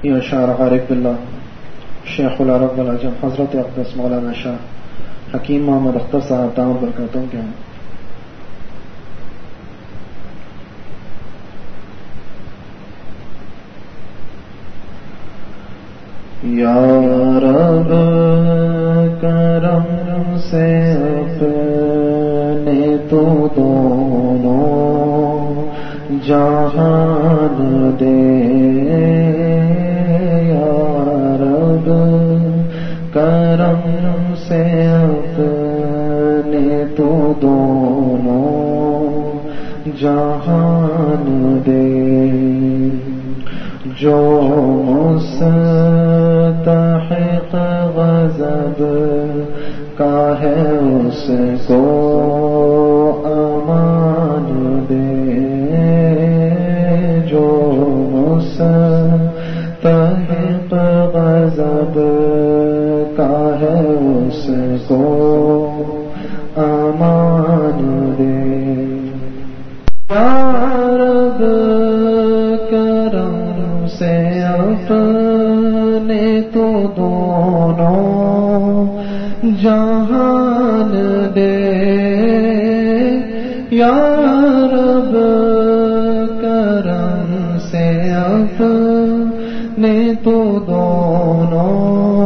یا شاعر عارف باللہ شیخ العرب والعجم حضرت اقدس مولانا شاہ حکیم محمد اختر صاحب دامت برکاتہم کے ہیں. یا رب کرم سے اپنے تو دونوں جہان دے. یا رب کرم سے اپنے تو دونوں جہان دے. جو مستحق غضب کا ہے اس کو امان دے. جو مستحق غضب کا ہے اس کو امان دے. یا رب کرم سے اپنے تو دونوں جہان دے. یا رب کرم سے اپنے تو دونوں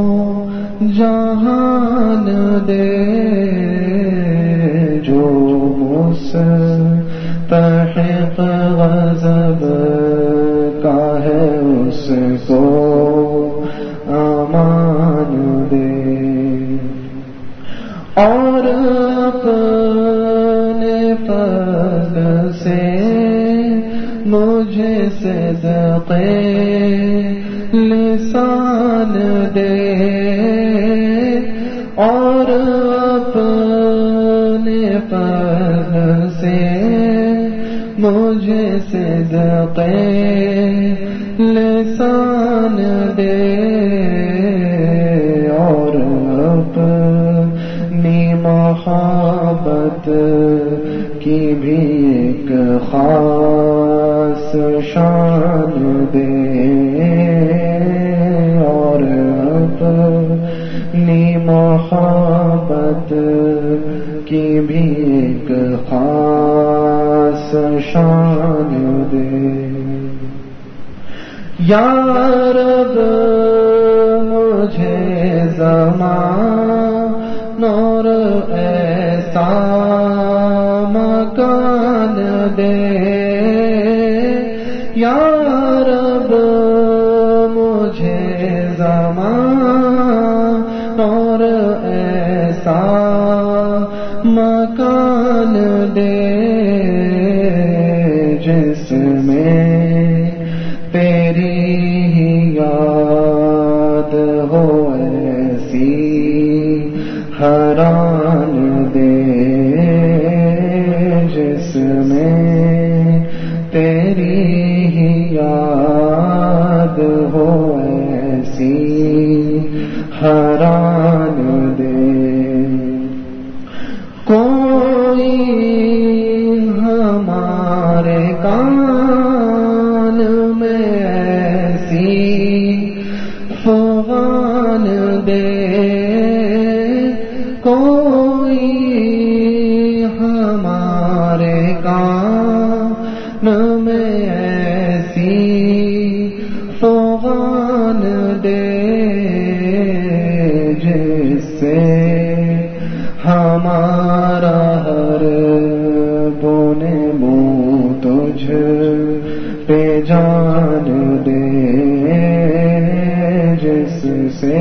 جہان دے. جو مستحق غضب کا ہے اس کو امان دے. اور اپنے فضل سے مجھے صدقے لسان دے. اور اپنے فضل سے مجھے صدقے لسان دے. اور اپنی محبت کی بھی ایک خاص شان دے. اور اپنی محبت کی بھی ایک خاص شان دے. یا رب مجھے زمان اور ایسا مکان دے. یا رب مجھے زمان اور ایسا مکان دے جس میں تیری ہی یاد ہو ایسی حیران دے. جس میں تیری ہی یاد ہو ایسی حیران دے. کوئی ہمارے کان میں ایسی فغان دے. کوئی ہمارے کان میں ایسی فغان دے جس سے ہمارا ہر بونے منہ تجھ پہ جان دے. جس سے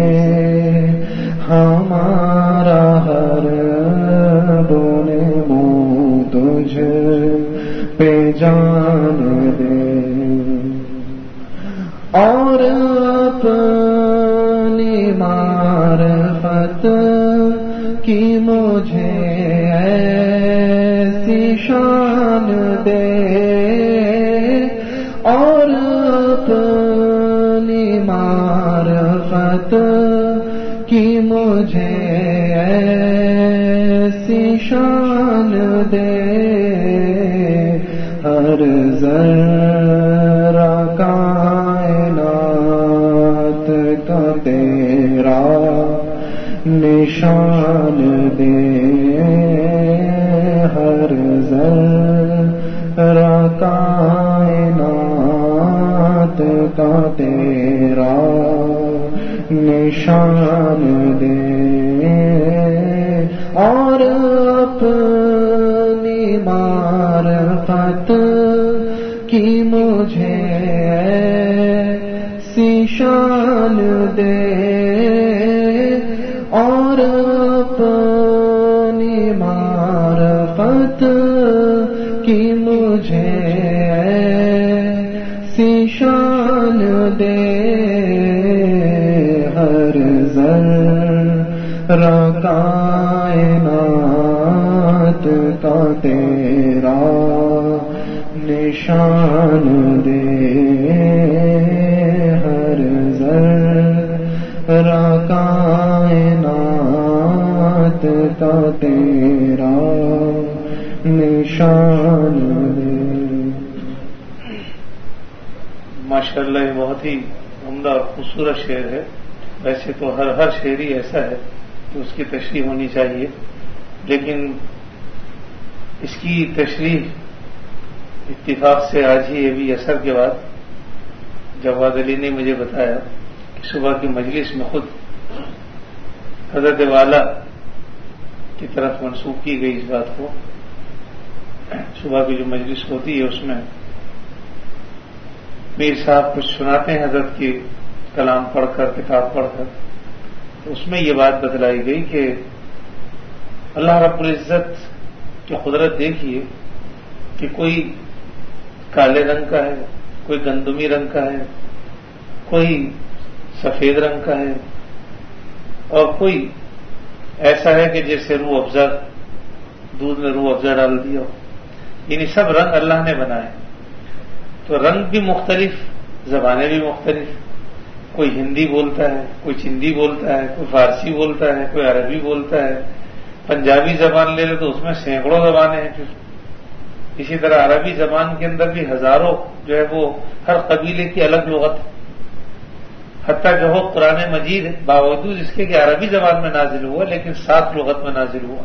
ہمارا ہر بونے منہ تجھ پہ جان دے. اور اپنی معرفت کی مجھے ایسی شان دے. اور اپنی معرفت کی مجھے ایسی شان دے. ہر ذرہ کائنات تیرا نشان دے ہر ذرہ کائنات کا تیرا نشان دے اور اپنی معرفت کی مجھے ایسی شان دے اور اپنی معرفت کی مجھے ایسی شان دے ہر ذرہ کائنات کا تیرا نشان دے ہر ذرہ کائنات کا تیرا نشان دے. ماشاءاللہ یہ بہت ہی عمدہ اور خوبصورت شعر ہے. ویسے تو ہر شعر ہی ایسا ہے کہ اس کی تشریح ہونی چاہیے، لیکن اس کی تشریح اتفاق سے آج ہی یہ بھی اثر کے بعد جواد علی نے مجھے بتایا کہ صبح کی مجلس میں خود حضرت والا کی طرف منسوخ کی گئی اس بات کو. صبح کی جو مجلس ہوتی ہے اس میں میر صاحب کچھ سناتے ہیں حضرت کی کلام پڑھ کر، کتاب پڑھ کر. اس میں یہ بات بتلائی گئی کہ اللہ رب العزت کی قدرت دیکھیے کہ کوئی کالے رنگ کا ہے، کوئی گندمی رنگ کا ہے، کوئی سفید رنگ کا ہے، اور کوئی ایسا ہے کہ جیسے روح افزا، دودھ میں روح افزا ڈال دیا ہو. یعنی سب رنگ اللہ نے بنائے. تو رنگ بھی مختلف، زبانیں بھی مختلف. کوئی ہندی بولتا ہے، کوئی چندی بولتا ہے، کوئی فارسی بولتا ہے، کوئی عربی بولتا ہے. پنجابی زبان لے لے تو اس میں سینکڑوں زبانیں ہیں. پھر اسی طرح عربی زبان کے اندر بھی ہزاروں جو ہے وہ ہر قبیلے کی الگ لغت، حتیٰ کہ وہ قرآن مجید باوجود اس کے کہ عربی زبان میں نازل ہوا لیکن 7 لغت میں نازل ہوا.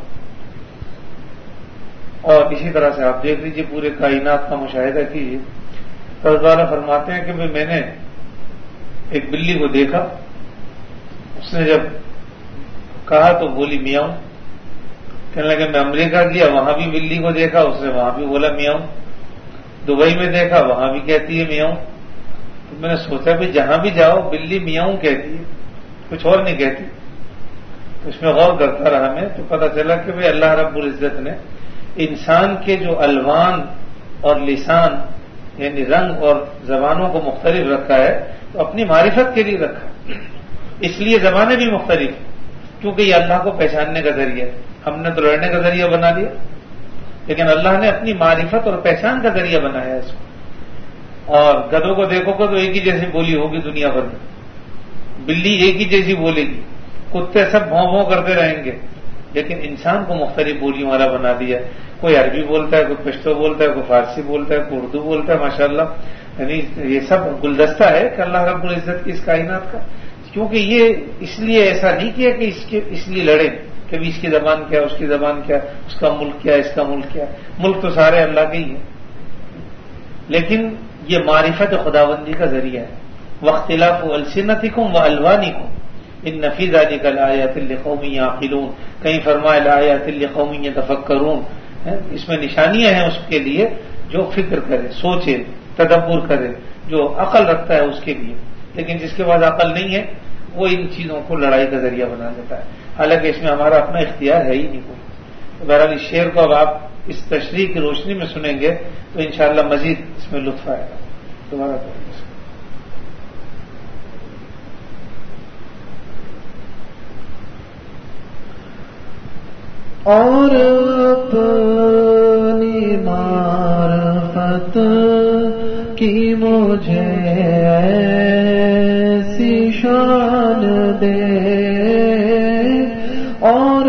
اور اسی طرح سے آپ دیکھ لیجئے پورے کائنات کا مشاہدہ کیجیے. حضرت والا فرماتے ہیں کہ میں نے ایک بلی کو دیکھا، اس نے جب کہا تو بولی میاؤں. کہنے لگے میں امریکہ گیا، وہاں بھی بلی کو دیکھا، اس نے وہاں بھی بولا میاؤں. دبئی میں دیکھا، وہاں بھی کہتی ہے میاؤں. تو میں نے سوچا بھی جہاں بھی جاؤ بلی میاؤں کہتی ہے، کچھ اور نہیں کہتی. تو اس میں غور کرتا رہا میں تو پتہ چلا کہ بھئی اللہ رب العزت نے انسان کے جو الوان اور لسان یعنی رنگ اور زبانوں کو مختلف رکھا ہے تو اپنی معرفت کے لیے رکھا. اس لیے زبانیں بھی مختلف ہیں کیونکہ یہ اللہ کو پہچاننے کا ذریعہ ہے. ہم نے تو لڑنے کا ذریعہ بنا لیا، لیکن اللہ نے اپنی معرفت اور پہچان کا ذریعہ بنایا ہے اس کو. اور گدھوں کو دیکھو گے تو ایک ہی جیسی بولی ہوگی دنیا بھر میں، بلی ایک ہی جیسی بولے گی، کتے سب بھوں بھوں کرتے رہیں گے، لیکن انسان کو مختلف بولیوں والا بنا دیا. کوئی عربی بولتا ہے، کوئی پشتو بولتا ہے، کوئی فارسی بولتا ہے، کوئی اردو بولتا ہے. ماشاءاللہ یعنی یہ سب گلدستہ ہے کہ اللہ رب العزت کی اس کائنات کا. کیونکہ یہ اس لیے ایسا نہیں کیا کہ اس لیے لڑے کہ اس کی زبان کیا، اس کی زبان کیا، اس کا ملک کیا، اس کا ملک کیا. ملک تو سارے اللہ کے ہی ہیں، لیکن یہ معرفت خداوندی کا ذریعہ ہے. واختلاف السنتکم والوانکم ان فی ذلک لآیات لقوم یعقلون. کہیں فرمایا لآیات لقوم یتفکرون. اس میں نشانیاں ہیں اس کے لیے جو فکر کرے، سوچے، تدبر کرے، جو عقل رکھتا ہے اس کے لیے. لیکن جس کے پاس عقل نہیں ہے وہ ان چیزوں کو لڑائی کا ذریعہ بنا دیتا ہے، حالانکہ اس میں ہمارا اپنا اختیار ہے ہی نہیں کوئی. بہرحال اس شعر کو اب آپ اس تشریح کی روشنی میں سنیں گے تو انشاءاللہ مزید اس میں لطف آئے گا. دوبارہ کریں گے. اور اپنی معرفت کی مجھے ایسی شان دے اور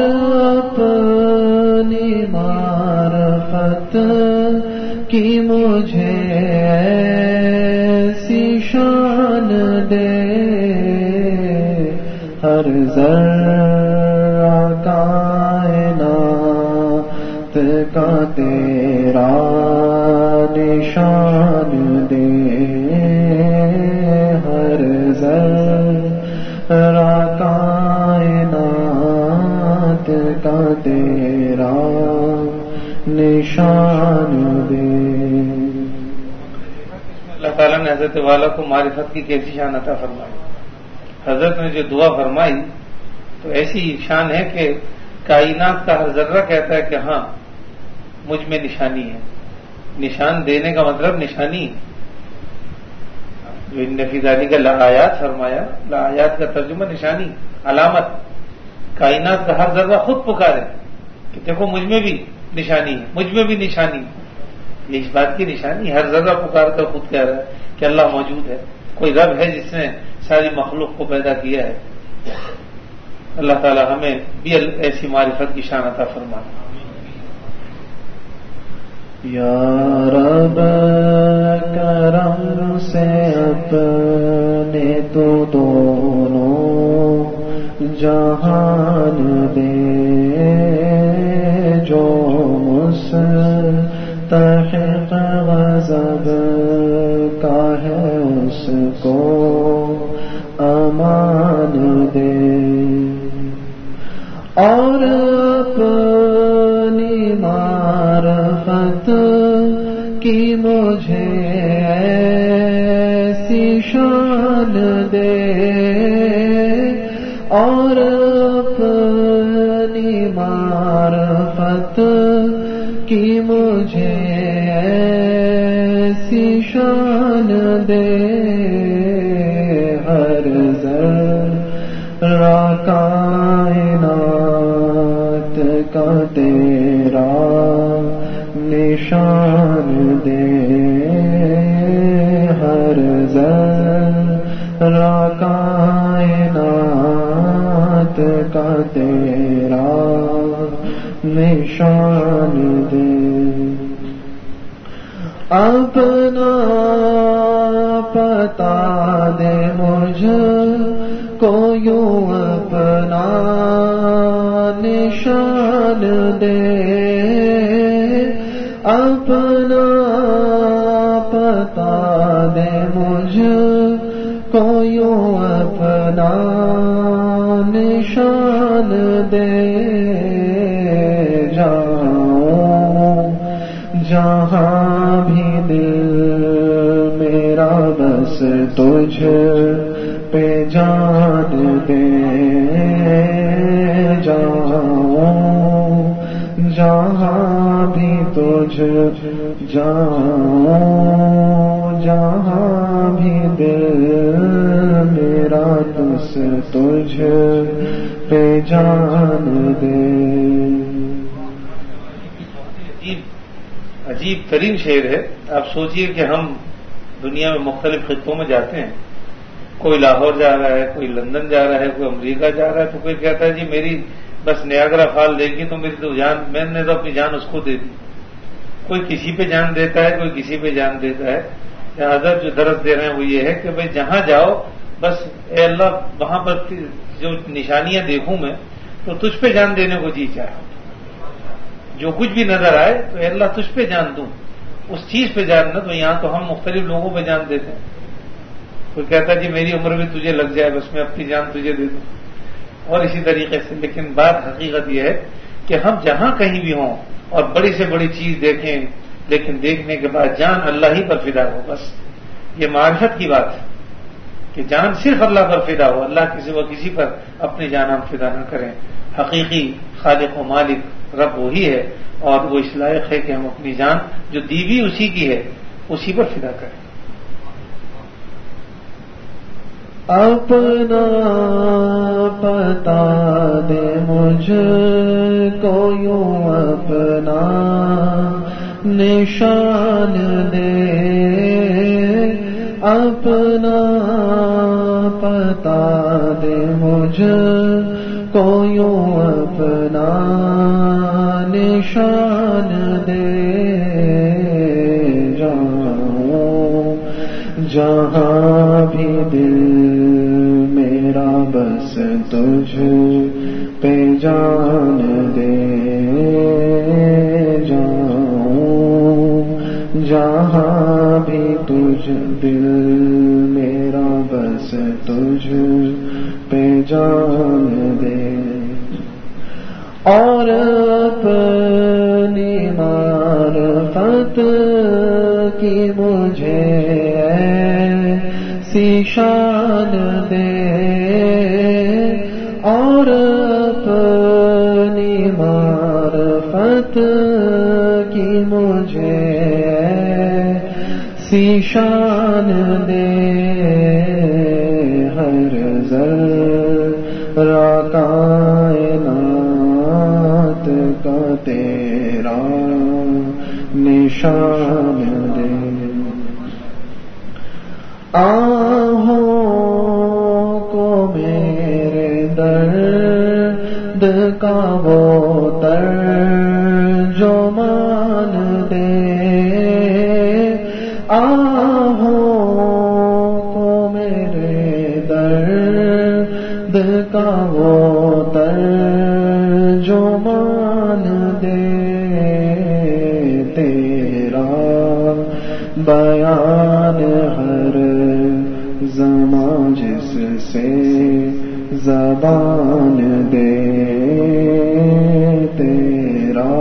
اپنی معرفت کی مجھے ایسی شان دے ہر ذرہ کائنات کا تیرا نشان دے، ہر ذرہ کائنات کا تیرا نشان دے۔ اللہ تعالیٰ نے حضرت والا کو معرفت کی کیسی شان عطا فرمائی۔ حضرت نے جو دعا فرمائی تو ایسی شان ہے کہ کائنات کا ہر ذرہ کہتا ہے کہ ہاں مجھ میں نشانی ہے۔ نشان دینے کا مطلب نشانی، جو ان فی ذالک لآیات فرمایا، لآیات کا ترجمہ نشانی، علامت۔ کائنات کا ہر ذرہ خود پکارے کہ دیکھو مجھ میں بھی نشانی ہے، مجھ میں بھی نشانی ہے۔ یہ اس بات کی نشانی، ہر ذرہ پکار کر خود کہہ رہا ہے کہ اللہ موجود ہے، کوئی رب ہے جس نے ساری مخلوق کو پیدا کیا ہے۔ اللہ تعالی ہمیں بھی ایسی معرفت کی شان عطا فرمائے۔ یا رب کرم سے اپنے تو دونوں جہان دے، جو مستحق غضب کا ہے اس کو امان دے، اور اپنی معرفت کی مجھے ایسی شان دے، اور اپنی معرفت کی مجھے ایسی شان دے، ہر ذرہ کائنات کا تیرا نشان دے، ہر ذرہ کائنات کا تیرا نشان دے، اپنا پتا دے مجھ کو یوں اپنا نشان دے، اپنا پتا دے مجھ کو یوں اپنا نشان دے، جاؤں جہاں بھی دل میرا بس تجھ پہ جان دے، جاؤں جہاں بھی تجھ جاؤں، جہاں بھی دل میرا تجھ پہ جان دے۔ عجیب ترین شعر ہے۔ آپ سوچئے کہ ہم دنیا میں مختلف خطوں میں جاتے ہیں، کوئی لاہور جا رہا ہے، کوئی لندن جا رہا ہے، کوئی امریکہ جا رہا ہے، تو کوئی کہتا ہے جی میری بس نیاگرا فال دیکھی تو میری تو جان، میں نے تو اپنی جان اس کو دے دی۔ کوئی کسی پہ جان دیتا ہے، کوئی کسی پہ جان دیتا ہے۔ حضرت جو درس دے رہے ہیں وہ یہ ہے کہ بھائی جہاں جاؤ بس اے اللہ وہاں پر جو نشانیاں دیکھوں میں تو تجھ پہ جان دینے کو جی چاہے، جو کچھ بھی نظر آئے تو اے اللہ تجھ پہ جان دوں، اس چیز پہ جان نہ۔ تو یہاں تو ہم مختلف لوگوں پہ جان دیتے ہیں۔ کوئی کہتا ہے جی میری عمر بھی تجھے لگ جائے بس میں اپنی جان تجھے دے دوں، اور اسی طریقے سے۔ لیکن بات حقیقت یہ ہے کہ ہم جہاں کہیں بھی ہوں اور بڑی سے بڑی چیز دیکھیں، لیکن دیکھنے کے بعد جان اللہ ہی پر فدا ہو، بس یہ معرفت کی بات ہے کہ جان صرف اللہ پر فدا ہو، اللہ کے سوا کسی پر اپنی جان ہم فدا نہ کریں۔ حقیقی خالق و مالک رب وہی ہے، اور وہ اس لائق ہے کہ ہم اپنی جان جو دیوی اسی کی ہے اسی پر فدا کریں۔ اپنا پتا دے مجھ کو یوں اپنا نشان دے، اپنا پتا دے مجھ کو یوں اپنا نشان دے، جاؤں جہاں بھی دل میرا بس تجھ پہ جان دے جاؤں، جہاں بھی تجھ دل میرا بس تجھ پہ جان دے، اور اپنی معرفت کی مجھے ایسی شان دے، اور اپنی معرفت کی مجھے ایسی شان دے، ہر ذرہ کائنات کا تیرا نشان دے، آہوں کو میرے درد کا وہ ترجمان دے، آہوں کو میرے درد کا وہ ترجمان دے، تیرا بیان ہر زمان جس سے زبان دے، تیرا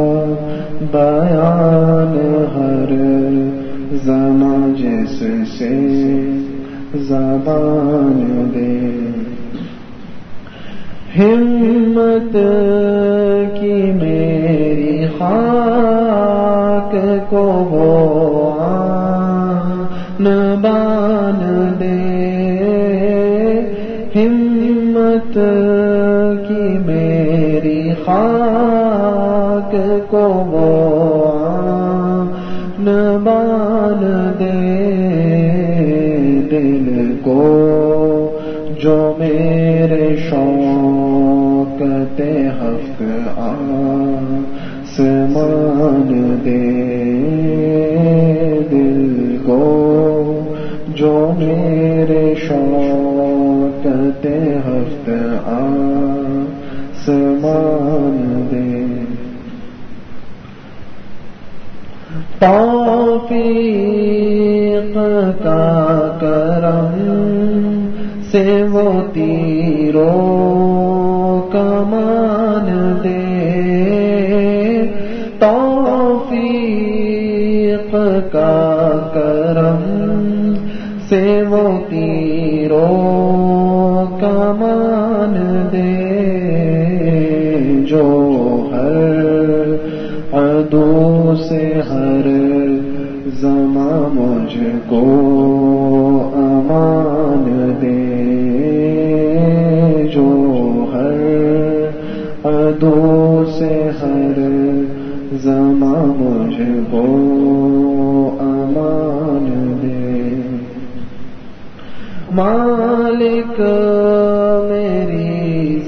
بیان ہر زمان جس سے زبان دے، ہمت کی میری خاک کو وہ آن بان دے، ہمت کی میری خاک کو وہ آن بان دے، دل کو جو میرے شوقت ہفت آسمان دے، دل کو جو میرے شوقت ہفت آسمان دے، توفیق کا کرم سے وہ تیروں کمان دے، توفیق کا کرم سے وہ تیروں کمان دے، جو ہر عدو سے ہر زمان مجھ کو امان دے، جو ہر عدو سے ہر زمان مجھ کو امان دے، مالک میری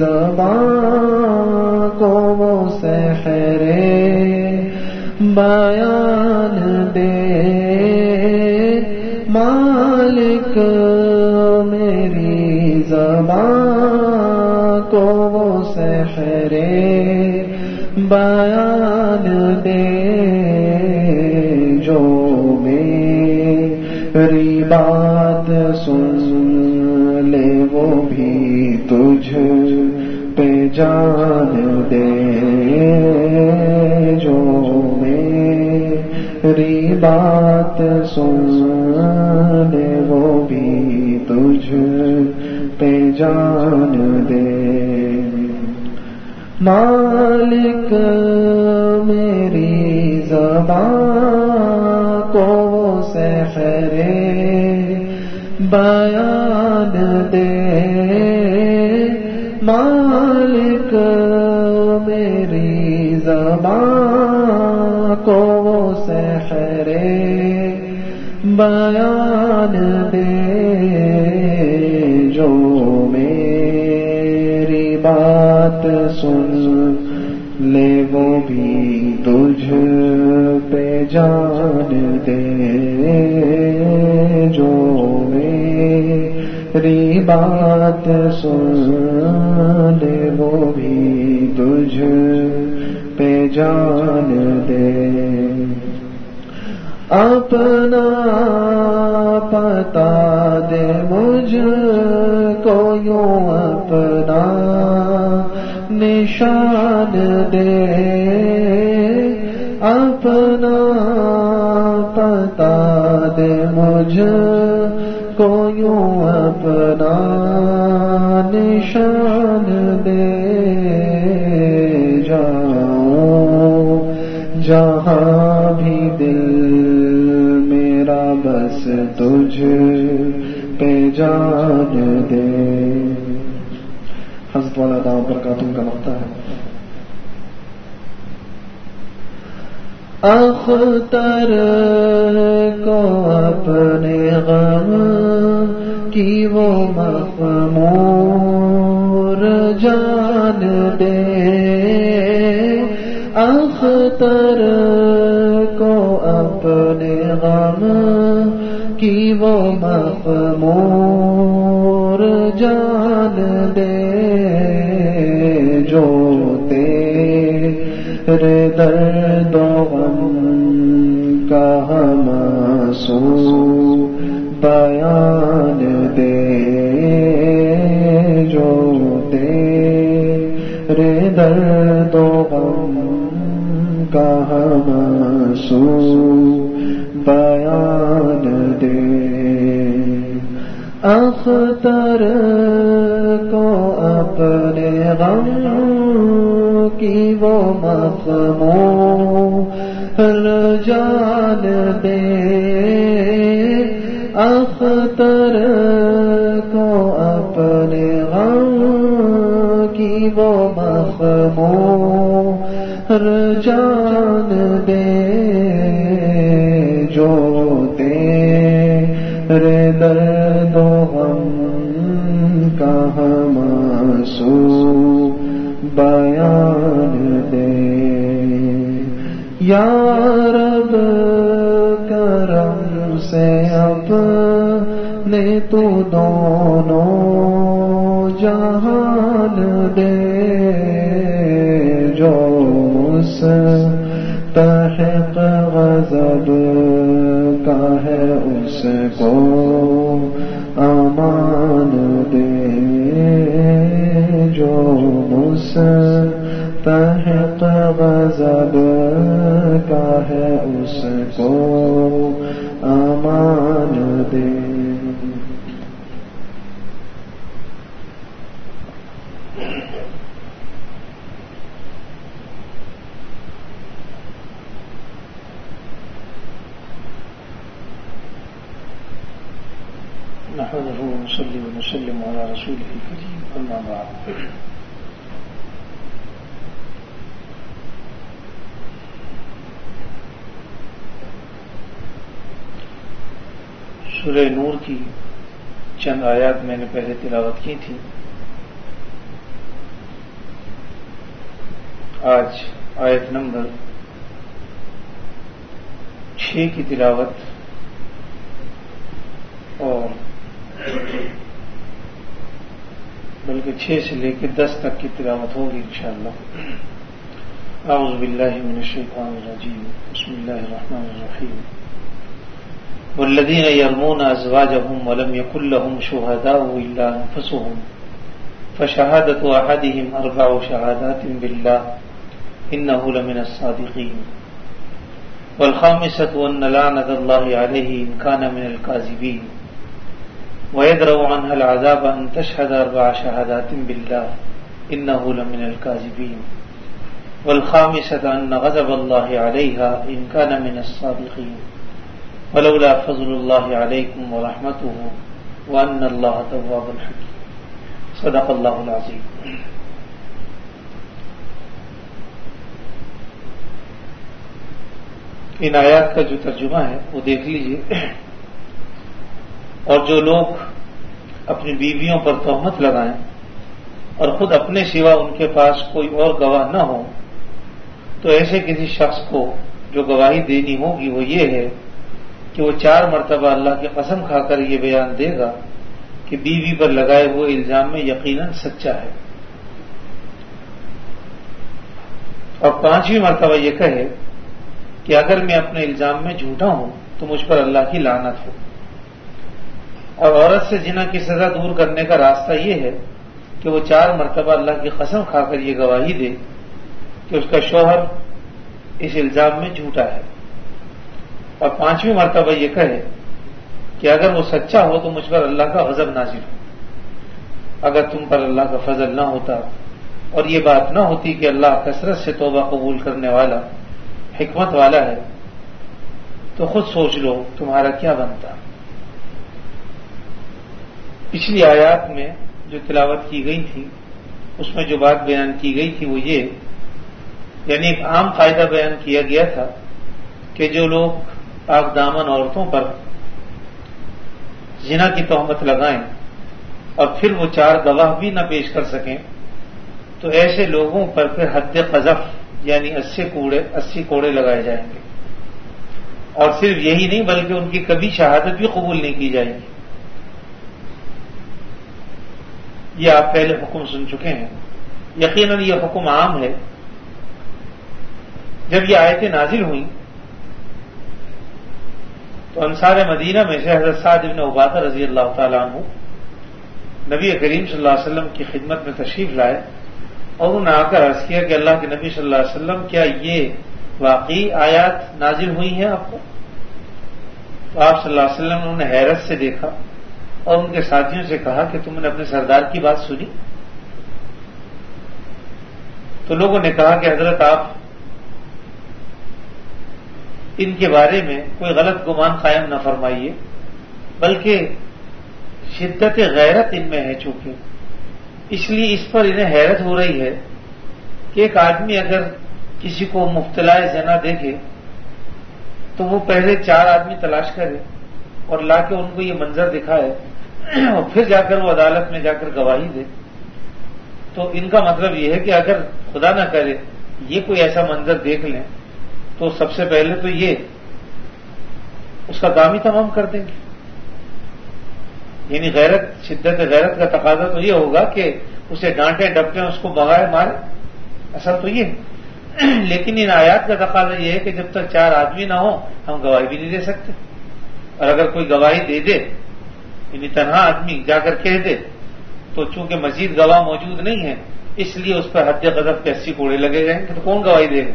زبان کو وہ سحرے بیان دے، مالک میری زبان کو وہ سحرے بیان دے، جو میری بات سن لے وہ بھی تجھ پہ جان دے، جو میری بات سن لے وہ بھی تجھ پہ جان دے، مالک میری زبان کو سحرے بیان دے، مالک میری زبان کو سحرے بیان دے، جو میری بات سن لے وہ بھی تجھ پہ جان دے، جو تیری بات سن لے وہ بھی تجھ پہ جان دے، اپنا پتا دے مجھ کو یوں اپنا نشان دے، اپنا پتا دے مجھ کو یوں اپنا نشان دے، جاؤں جہاں بھی دل میرا بس تجھ پہ جان دے۔ حضرت والا دام برکاتہ کا مقطع ہے۔ اختر کو اپنے غم کی وہ مخمور جان دے، اختر کو اپنے غم کی وہ مخمور جان دے، جو تیرے درد و غم کا ہمسو بیان دے، جو تیرے درد و غم کا ہمسو بیان دے، اختر کو اپنے غم کی وہ مخمور جان دے، اختر کو اپنے غم کی وہ مخمور جان دے، جو تیرے درد و غم کا ہمسو بیان دے، یا رب کرم سے اپنے تو دونوں جہان دے، جو مستحق غضب کا ہے اس کو امان دے، جو مستحق غضب کا ہے اس کو امان دے۔ نحمده ونصلي ونسلم على رسوله الكريم، أما بعد۔ سورہ نور کی چند آیات میں نے پہلے تلاوت کی تھی، آج آیت نمبر 6 کی تلاوت اور بلکہ 6 سے لے کے 10 تک کی تلاوت ہوگی انشاءاللہ۔ اعوذ باللہ من الشیطان الرجیم، بسم اللہ الرحمن الرحیم۔ والذین یرمون ازواجهم ولم یکن لهم شهداء الا انفسهم فشهادة احدهم 4 شهادات بالله انه لمن الصادقین، والخامسة ان لعنة الله عليه ان كان من الكاذبین، ويدرأ عنها العذاب أن تشهد 4 شهادات بالله إنه لمن الكاذبين، والخامسة أن غضب الله عليها إن كان من الصادقين، ولولا فضل الله عليكم ورحمته وأن الله تواب حكيم۔ صدق الله العظيم۔ ان آیات کا جو ترجمہ ہے وہ دیکھ لیجئے۔ اور جو لوگ اپنی بیویوں پر تہمت لگائیں اور خود اپنے سوا ان کے پاس کوئی اور گواہ نہ ہو، تو ایسے کسی شخص کو جو گواہی دینی ہوگی وہ یہ ہے کہ وہ 4 مرتبہ اللہ کی قسم کھا کر یہ بیان دے گا کہ بیوی پر لگائے ہوئے الزام میں یقیناً سچا ہے، اور 5ویں مرتبہ یہ کہے کہ اگر میں اپنے الزام میں جھوٹا ہوں تو مجھ پر اللہ کی لعنت ہو۔ اور عورت سے زنا کی سزا دور کرنے کا راستہ یہ ہے کہ وہ 4 مرتبہ اللہ کی قسم کھا کر یہ گواہی دے کہ اس کا شوہر اس الزام میں جھوٹا ہے، اور 5ویں مرتبہ یہ کہے کہ اگر وہ سچا ہو تو مجھ پر اللہ کا غضب نازل ہو۔ اگر تم پر اللہ کا فضل نہ ہوتا اور یہ بات نہ ہوتی کہ اللہ کثرت سے توبہ قبول کرنے والا حکمت والا ہے، تو خود سوچ لو تمہارا کیا بنتا۔ پچھلی آیات میں جو تلاوت کی گئی تھی اس میں جو بات بیان کی گئی تھی وہ یہ، یعنی ایک عام قاعدہ بیان کیا گیا تھا کہ جو لوگ پاک دامن عورتوں پر زنا کی تہمت لگائیں اور پھر وہ 4 گواہ بھی نہ پیش کر سکیں تو ایسے لوگوں پر پھر حد قذف یعنی 80 کوڑے لگائے جائیں گے، اور صرف یہی نہیں بلکہ ان کی کبھی شہادت بھی قبول نہیں کی جائے گی۔ یہ آپ پہلے حکم سن چکے ہیں، یقیناً یہ حکم عام ہے۔ جب یہ آیتیں نازل ہوئیں تو انصار مدینہ میں سے حضرت سعد بن عبادہ رضی اللہ تعالیٰ عنہ نبی کریم صلی اللہ علیہ وسلم کی خدمت میں تشریف لائے، اور انہوں نے آ کر عرض کیا کہ اللہ کے نبی صلی اللہ علیہ وسلم کیا یہ واقعی آیات نازل ہوئی ہیں آپ کو؟ تو آپ صلی اللہ علیہ وسلم نے انہیں حیرت سے دیکھا اور ان کے ساتھیوں سے کہا کہ تم نے اپنے سردار کی بات سنی؟ تو لوگوں نے کہا کہ حضرت آپ ان کے بارے میں کوئی غلط گمان قائم نہ فرمائیے، بلکہ شدت غیرت ان میں ہے، چونکہ اس لیے اس پر انہیں حیرت ہو رہی ہے کہ ایک آدمی اگر کسی کو مبتلا زنا دیکھے تو وہ پہلے 4 آدمی تلاش کرے اور لا کے ان کو یہ منظر دکھائے اور پھر جا کر وہ عدالت میں جا کر گواہی دے۔ تو ان کا مطلب یہ ہے کہ اگر خدا نہ کرے یہ کوئی ایسا منظر دیکھ لیں تو سب سے پہلے تو یہ اس کا کام ہی تمام کر دیں گے۔ یعنی غیرت، شدت غیرت کا تقاضا تو یہ ہوگا کہ اسے ڈانٹیں ڈپٹیں، اس کو بغائے مارے، اصل تو یہ۔ لیکن ان آیات کا تقاضا یہ ہے کہ جب تک 4 آدمی نہ ہوں ہم گواہی بھی نہیں دے سکتے، اور اگر کوئی گواہی دے دے یعنی تنہا آدمی جا کر کہہ دے تو چونکہ مزید گواہ موجود نہیں ہے اس لیے اس پر حد قذف کے 80 کوڑے لگے جائیں گے، تو کون گواہی دے گا؟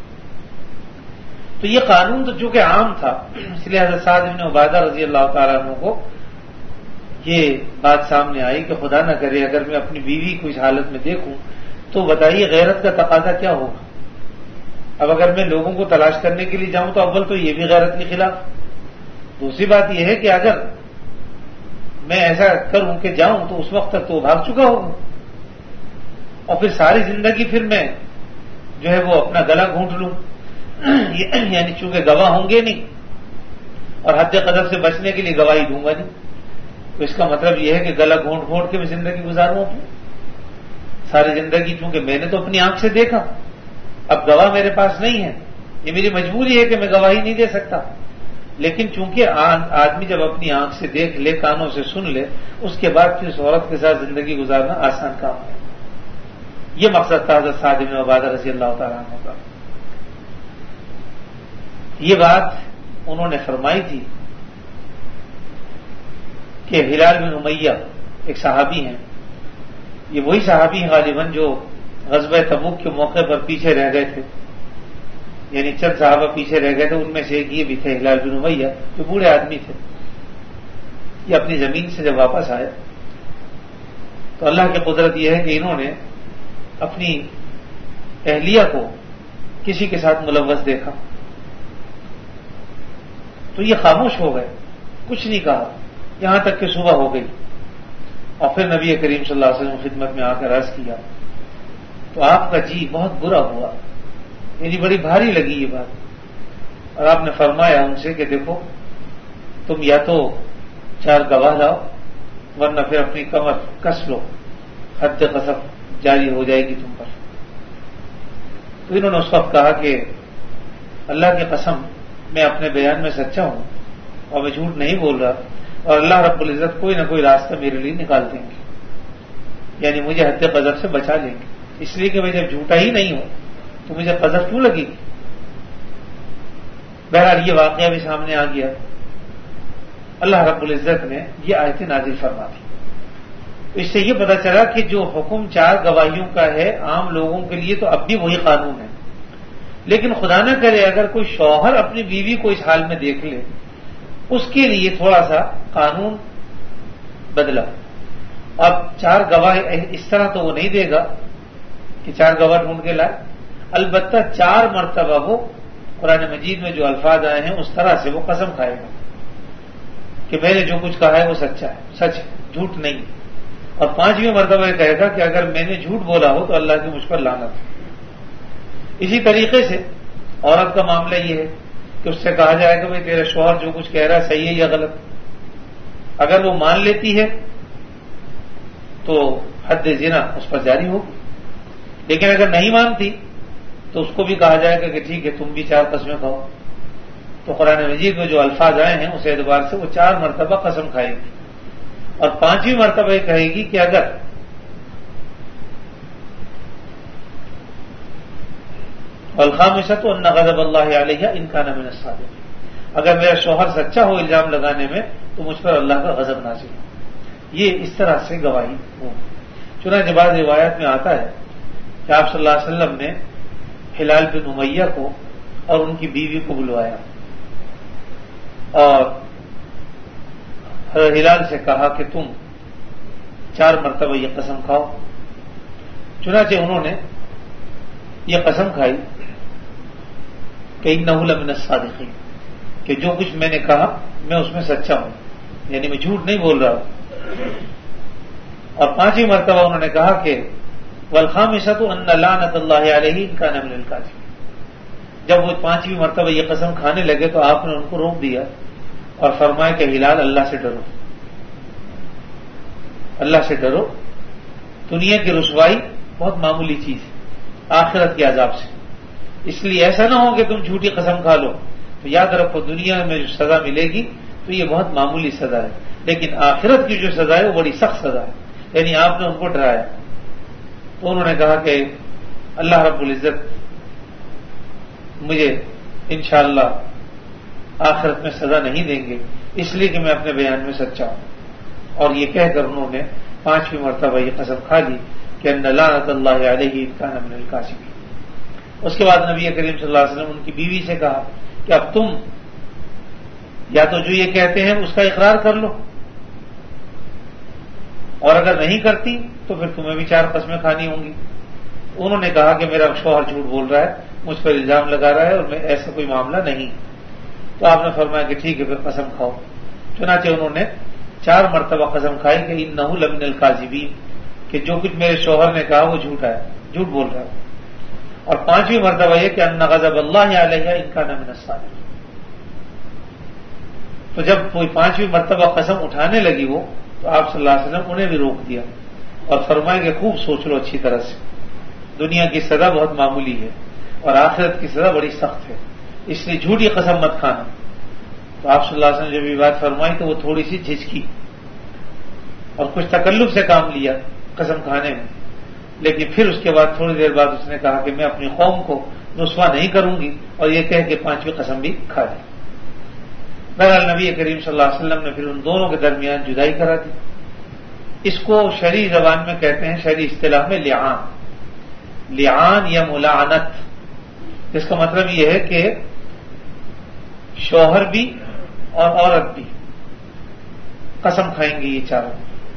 تو یہ قانون تو چونکہ عام تھا، اس لیے حضرت سعد بن عبادہ رضی اللہ تعالیٰ عنہ کو یہ بات سامنے آئی کہ خدا نہ کرے اگر میں اپنی بیوی کو اس حالت میں دیکھوں تو بتائیے غیرت کا تقاضا کیا ہوگا۔ اب اگر میں لوگوں کو تلاش کرنے کے لیے جاؤں تو اول تو یہ بھی غیرت کے خلاف، دوسری بات یہ ہے کہ اگر میں ایسا کروں کہ جاؤں تو اس وقت تک تو وہ بھاگ چکا ہوگا، اور پھر ساری زندگی پھر میں جو ہے وہ اپنا گلا گھونٹ لوں، یعنی چونکہ گواہ ہوں گے نہیں اور حد قذف سے بچنے کے لیے گواہی دوں گا نہیں، تو اس کا مطلب یہ ہے کہ گلا گھونٹ گھونٹ کے میں زندگی گزاروں اپنی ساری زندگی، چونکہ میں نے تو اپنی آنکھ سے دیکھا، اب گواہ میرے پاس نہیں ہے، یہ میری مجبوری ہے کہ میں گواہی نہیں دے سکتا۔ لیکن چونکہ آدمی جب اپنی آنکھ سے دیکھ لے، کانوں سے سن لے، اس کے بعد پھر اس عورت کے ساتھ زندگی گزارنا آسان کام ہے۔ یہ مقصد تھا حضرت سعد بن عبادہ رضی اللہ تعالیٰ عنہ کا۔ یہ بات انہوں نے فرمائی تھی کہ ہلال بن امیہ ایک صحابی ہیں، یہ وہی صحابی ہیں غالباً جو غزوہ تبوک کے موقع پر پیچھے رہ گئے تھے، یعنی چند صحابہ پیچھے رہ گئے تھے، ان میں سے ایک یہ بھی تھے ہلال بن امیہ جو بوڑھے آدمی تھے۔ یہ اپنی زمین سے جب واپس آئے تو اللہ کی قدرت یہ ہے کہ انہوں نے اپنی اہلیہ کو کسی کے ساتھ ملوث دیکھا تو یہ خاموش ہو گئے، کچھ نہیں کہا، یہاں تک کہ صبح ہو گئی، اور پھر نبی کریم صلی اللہ علیہ وسلم خدمت میں آ کر عرض کیا تو آپ کا جی بہت برا ہوا، یعنی بڑی بھاری لگی یہ بات، اور آپ نے فرمایا ان سے کہ دیکھو تم یا تو 4 گواہ لاؤ ورنہ پھر اپنی کمر کس لو، حد قذف جاری ہو جائے گی تم پر۔ تو انہوں نے اس وقت کہا کہ اللہ کی قسم میں اپنے بیان میں سچا ہوں اور میں جھوٹ نہیں بول رہا، اور اللہ رب العزت کوئی نہ کوئی راستہ میرے لیے نکال دیں گے، یعنی مجھے حد قذف سے بچا لیں گے، اس لیے کہ میں جب جھوٹا ہی نہیں ہوں تو مجھے قذف کیوں لگے گی؟ بہرحال یہ واقعہ بھی سامنے آ گیا، اللہ رب العزت نے یہ آیتیں نازل فرما دی۔ اس سے یہ پتہ چلا کہ جو حکم 4 گواہیوں کا ہے عام لوگوں کے لیے تو اب بھی وہی قانون ہے، لیکن خدا نہ کرے اگر کوئی شوہر اپنی بیوی کو اس حال میں دیکھ لے، اس کے لیے تھوڑا سا قانون بدلا۔ اب 4 گواہ اس طرح تو وہ نہیں دے گا کہ 4 گواہ ڈھونڈ کے لائے، البتہ 4 مرتبہ وہ قرآن مجید میں جو الفاظ آئے ہیں اس طرح سے وہ قسم کھائے گا کہ میں نے جو کچھ کہا ہے وہ سچا ہے، سچ ہے، جھوٹ نہیں، اور 5ویں مرتبہ یہ کہے گا کہ اگر میں نے جھوٹ بولا ہو تو اللہ کی مجھ پر لعنت ہے۔ اسی طریقے سے عورت کا معاملہ یہ ہے کہ اس سے کہا جائے کہ بھائی تیرا شوہر جو کچھ کہہ رہا ہے صحیح ہے یا غلط، اگر وہ مان لیتی ہے تو حد زنا اس پر جاری ہوگی، لیکن اگر نہیں مانتی تو اس کو بھی کہا جائے گا کہ ٹھیک ہے تم بھی 4 قسمیں کھاؤ۔ تو قرآن مجید میں جو الفاظ آئے ہیں اس اعتبار سے وہ 4 مرتبہ قسم کھائے گی، اور 5ویں مرتبہ یہ کہے گی کہ اگر والخامسۃ ان غضب اللہ علیہ ان کان من الصادقین، اگر میرا شوہر سچا ہو الزام لگانے میں تو مجھ پر اللہ کا غضب نازل ہو۔ یہ اس طرح سے گواہی ہو۔ چنانچہ بعض روایات میں آتا ہے کہ آپ صلی اللہ علیہ وسلم نے ہلال بن امیہ کو اور ان کی بیوی کو بلوایا اور حضرت ہلال سے کہا کہ تم 4 مرتبہ یہ قسم کھاؤ۔ چنانچہ انہوں نے یہ قسم کھائی کہ انہ لمن الصادقین، کہ جو کچھ میں نے کہا میں اس میں سچا ہوں، یعنی میں جھوٹ نہیں بول رہا ہوں۔ اور 5ویں مرتبہ انہوں نے کہا کہ والخامسۃ ان لعنۃ اللہ علیہ ان کان من الکاذبین۔ جب وہ 5ویں مرتبہ یہ قسم کھانے لگے تو آپ نے ان کو روک دیا اور فرمایا کہ ہلال اللہ سے ڈرو، اللہ سے ڈرو، دنیا کی رسوائی بہت معمولی چیز ہے آخرت کے عذاب سے، اس لیے ایسا نہ ہو کہ تم جھوٹی قسم کھا لو، تو یاد رکھو دنیا میں جو سزا ملے گی تو یہ بہت معمولی سزا ہے، لیکن آخرت کی جو سزا ہے وہ بڑی سخت سزا ہے، یعنی آپ نے ان کو ڈرایا۔ تو انہوں نے کہا کہ اللہ رب العزت مجھے انشاءاللہ آخرت میں سزا نہیں دیں گے، اس لیے کہ میں اپنے بیان میں سچا ہوں، اور یہ کہہ کر انہوں نے 5ویں مرتبہ یہ قسم کھا لی کہ ان لعنۃ اللہ علیہ ان کان من الکاذبین۔ اس کے بعد نبی کریم صلی اللہ علیہ وسلم ان کی بیوی سے کہا کہ اب تم یا تو جو یہ کہتے ہیں اس کا اقرار کر لو، اور اگر نہیں کرتی تو پھر تمہیں بھی 4 قسمیں کھانی ہوں گی۔ انہوں نے کہا کہ میرا شوہر جھوٹ بول رہا ہے، مجھ پر الزام لگا رہا ہے اور میں ایسا کوئی معاملہ نہیں۔ تو آپ نے فرمایا کہ ٹھیک ہے پھر قسم کھاؤ۔ چنانچہ انہوں نے 4 مرتبہ قسم کھائی کہ انہ لمن الکاذبین، کہ جو کچھ میرے شوہر نے کہا وہ جھوٹا ہے، جھوٹ بول رہا ہے، اور 5ویں مرتبہ یہ کہ ان غضب اللہ علیہ ان کان من الصادقین۔ تو جب کوئی 5ویں مرتبہ قسم اٹھانے لگی وہ، تو آپ صلی اللہ علیہ وسلم انہیں بھی روک دیا اور فرمایا کہ خوب سوچ لو اچھی طرح سے، دنیا کی سزا بہت معمولی ہے اور آخرت کی سزا بڑی سخت ہے، اس لیے جھوٹی قسم مت کھانا۔ تو آپ صلی اللہ علیہ وسلم نے جب یہ بات فرمائی تو وہ تھوڑی سی جھجکی اور کچھ تکلف سے کام لیا قسم کھانے میں، لیکن پھر اس کے بعد تھوڑی دیر بعد اس نے کہا کہ میں اپنی قوم کو رسوا نہیں کروں گی، اور یہ کہہ کہ 5ویں قسم بھی کھا دی۔ بہرحال نبی کریم صلی اللہ علیہ وسلم نے پھر ان دونوں کے درمیان جدائی کرا دی۔ اس کو شرعی زبان میں کہتے ہیں، شرعی اصطلاح میں لعان، لعان یا ملاعنت، جس کا مطلب یہ ہے کہ شوہر بھی اور عورت بھی قسم کھائیں گے یہ 4،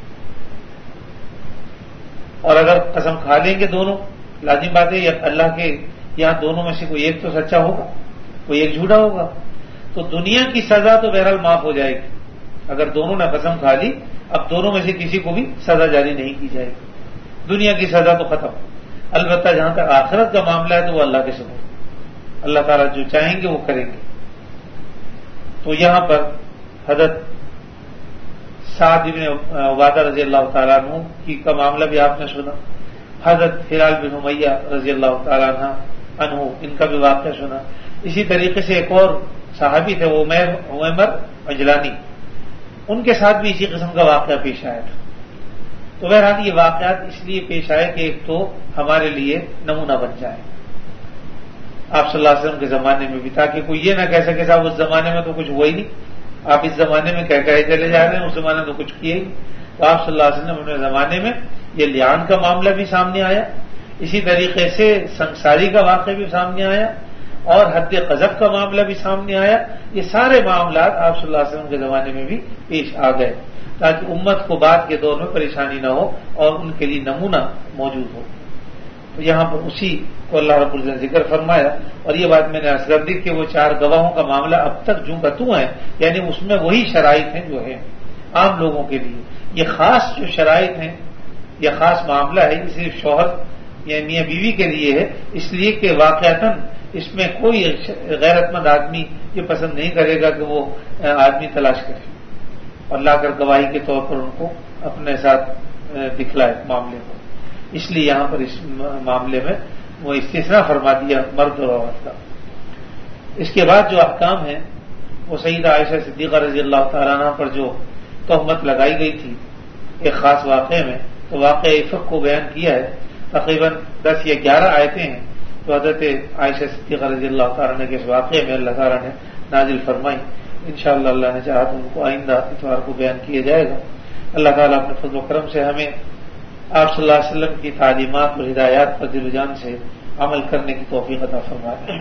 اور اگر قسم کھا لیں گے دونوں، لازم بات ہے اللہ کے یہاں دونوں میں سے کوئی ایک تو سچا ہوگا، کوئی ایک جھوٹا ہوگا، تو دنیا کی سزا تو بہرحال معاف ہو جائے گی۔ اگر دونوں نے قسم کھا لی اب دونوں میں سے کسی کو بھی سزا جاری نہیں کی جائے گی، دنیا کی سزا تو ختم۔ البتہ جہاں تک آخرت کا معاملہ ہے تو وہ اللہ کے سپرد، اللہ تعالیٰ جو چاہیں گے وہ کریں گے۔ تو یہاں پر حضرت سعد بن عبادہ رضی اللہ تعالیٰ عنہ کی کا معاملہ بھی آپ نے سنا، حضرت ہلال بن امیہ رضی اللہ تعالیٰ عنہ ان کا بھی واقعہ سنا۔ اسی طریقے سے ایک اور صحابی تھے عمیمر عجلانی، ان کے ساتھ بھی اسی قسم کا واقعہ پیش آیا تھا. تو بہرحال یہ واقعات اس لیے پیش آئے کہ ایک تو ہمارے لیے نمونہ بن جائے آپ صلی اللہ علیہ وسلم کے زمانے میں بھی، تاکہ کوئی یہ نہ کہہ سکے صاحب اس زمانے میں تو کچھ ہوا ہی نہیں، آپ اس زمانے میں کہے چلے جا رہے ہیں، اس زمانے میں تو کچھ کیا ہی نہیں. تو آپ صلی اللہ علیہ وسلم اپنے زمانے میں یہ لیان کا معاملہ بھی سامنے آیا، اسی طریقے سے سنساری کا واقعہ بھی سامنے آیا، اور حد قذف کا معاملہ بھی سامنے آیا. یہ سارے معاملات آپ صلی اللہ علیہ وسلم کے زمانے میں بھی پیش آ گئے تاکہ امت کو بعد کے دور میں پریشانی نہ ہو اور ان کے لیے نمونہ موجود ہو. تو یہاں پر اسی کو اللہ رب العزت نے ذکر فرمایا. اور یہ بات میں نے عرض کر دی کہ وہ 4 گواہوں کا معاملہ اب تک جوں بتوں ہے، یعنی اس میں وہی شرائط ہیں جو ہیں عام لوگوں کے لیے. یہ خاص جو شرائط ہیں، یہ خاص معاملہ ہے، یہ صرف شوہر یا میاں بیوی کے لیے ہے، اس لیے کہ واقعتاً اس میں کوئی غیرت مند آدمی یہ پسند نہیں کرے گا کہ وہ آدمی تلاش کرے اور لا کر گواہی کے طور پر ان کو اپنے ساتھ دکھلائے معاملے کو. اس لیے یہاں پر اس معاملے میں وہ استثناء فرما دیا مرد اور عورت کا. اس کے بعد جو احکام ہیں وہ سیدہ عائشہ صدیقہ رضی اللہ تعالیٰ عنہ پر جو تہمت لگائی گئی تھی ایک خاص واقعے میں، تو واقعہ افق کو بیان کیا ہے. تقریباً 10 یا 11 آیتیں ہیں تو حضرت عائشہ صدیقہ رضی اللہ تعالیٰ عنہ کے اس واقعے میں اللہ تعالیٰ نے نازل فرمائی. انشاءاللہ اللہ نے چاہا تو ان کو آئندہ اتوار کو بیان کیا جائے گا. اللہ تعالیٰ اپنے فضل و کرم سے ہمیں آپ صلی اللہ علیہ وسلم کی تعلیمات اور ہدایات پر دل و جان سے عمل کرنے کی توفیق عطا فرمائے.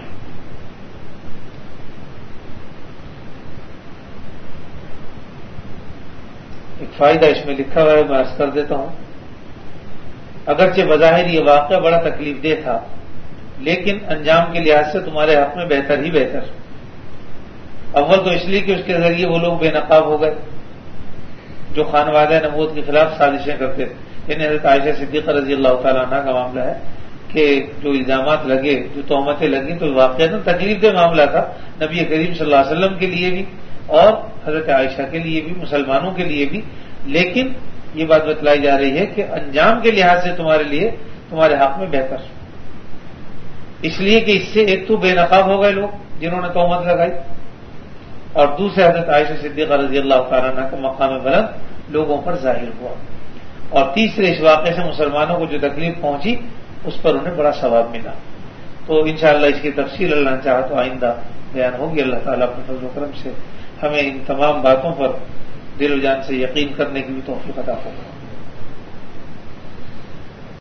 ایک فائدہ اس میں لکھا ہوا ہے، میں عرض کر دیتا ہوں. اگرچہ بظاہر یہ واقعہ بڑا تکلیف دہ تھا، لیکن انجام کے لحاظ سے تمہارے حق میں بہتر ہی بہتر. اول تو اس لیے کہ اس کے ذریعے وہ لوگ بے نقاب ہو گئے جو خانوادہ نبوت کے خلاف سازشیں کرتے تھے. یعنی حضرت عائشہ صدیقہ رضی اللہ تعالیٰ عنہ کا معاملہ ہے کہ جو الزامات لگے، جو تہمتیں لگیں، تو واقعہ تکلیف دہ معاملہ تھا نبی کریم صلی اللہ علیہ وسلم کے لیے بھی اور حضرت عائشہ کے لیے بھی، مسلمانوں کے لیے بھی. لیکن یہ بات بتلائی جا رہی ہے کہ انجام کے لحاظ سے تمہارے حق میں بہتر، اس لیے کہ اس سے ایک تو بے نقاب ہو گئے لوگ جنہوں نے تہمت لگائی، اور دوسرے حضرت عائشہ صدیقہ رضی اللہ تعالیٰ عنہ کا مقام بلند لوگوں پر ظاہر ہوا، اور تیسرے اس واقعے سے مسلمانوں کو جو تکلیف پہنچی اس پر انہیں بڑا ثواب ملا. تو انشاءاللہ اس کی تفصیل اللہ نے چاہا تو آئندہ بیان ہوگی. اللہ تعالیٰ اپنے فضل و کرم سے ہمیں ان تمام باتوں پر دل و جان سے یقین کرنے کی بھی توفیق عطا فرمائے.